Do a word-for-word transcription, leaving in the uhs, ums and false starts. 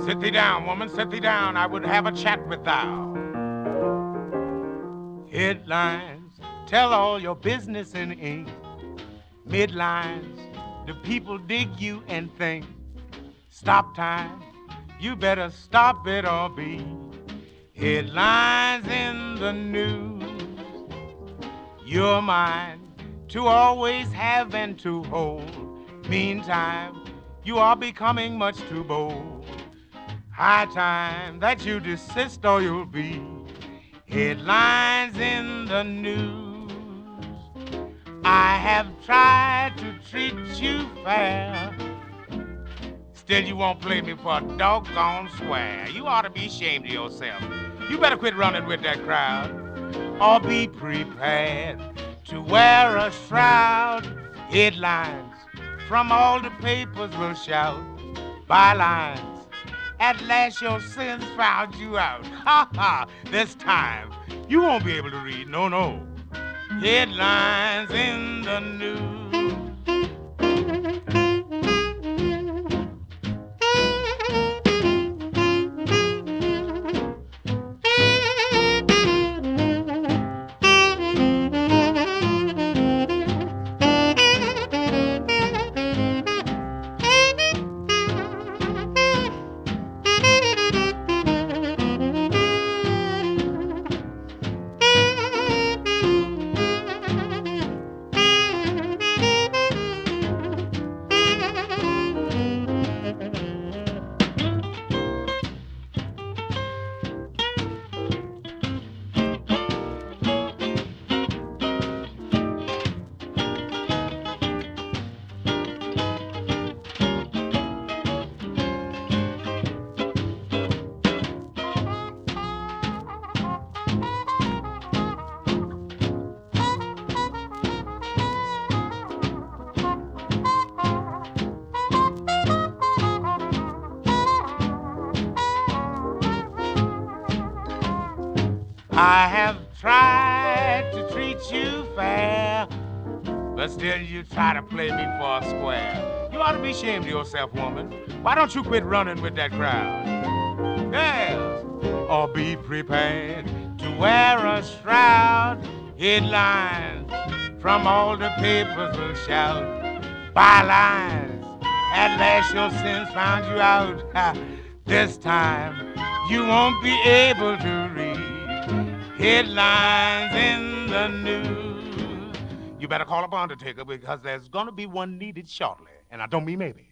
Sit thee down, woman, sit thee down. I would have a chat with thou. Headlines, tell all your business in ink. Midlines, the people dig you and think. Stop time, you better stop it or be. Headlines in the news. You're mine to always have and to hold. Meantime, you are becoming much too bold. High time that you desist or you'll be headlines in the news. I have tried to treat you fair. Still you won't play me for a doggone square. You ought to be ashamed of yourself. You better quit running with that crowd or be prepared to wear a shroud. Headlines from all the papers will shout. Bylines, at last your sins found you out. Ha ha, this time you won't be able to read, no, no. Headlines in the news. I have tried to treat you fair, but still you try to play me for a square. You ought to be ashamed of yourself, woman. Why don't you quit running with that crowd? Yes, or be prepared to wear a shroud. Headlines from all the papers will shout. Bylines, at last your sins found you out. Ha, this time you won't be able to read headlines in the news. You better call up Undertaker because there's gonna be one needed shortly, and I don't mean maybe.